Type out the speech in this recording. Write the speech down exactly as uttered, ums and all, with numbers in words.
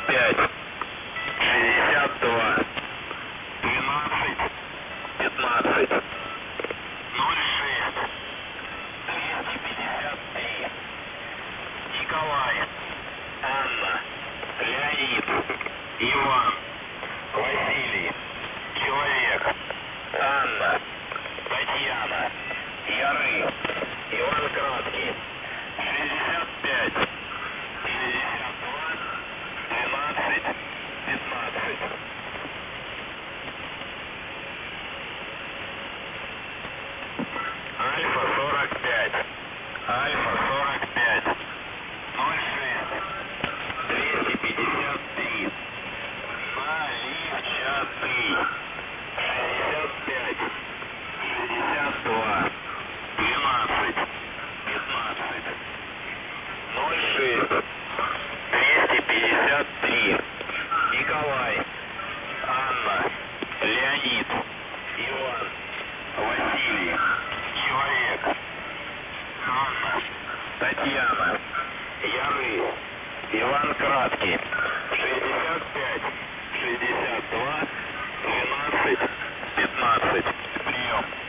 пять, шестьдесят два, двенадцать, пятнадцать, ноль шесть, двести пятьдесят три. Николай, Анна, Леонид, Иван, Василий, Человек, Анна, Татьяна, Яры, Иван Краткий, шестьдесят пять, шестьдесят два, двенадцать, пятнадцать. Альфа сорок пять, Альфа сорок пять, ноль шесть, двести пятьдесят три, Наливчатый, шестьдесят пять, шестьдесят два, двенадцать, пятнадцать, ноль шесть, двести пятьдесят три. Николай, Анна, Леонид, Иван, Василий, Человек, Анна, Татьяна, Яры, Иван Краткий, шестьдесят пять, шестьдесят два, двенадцать, пятнадцать. Прием.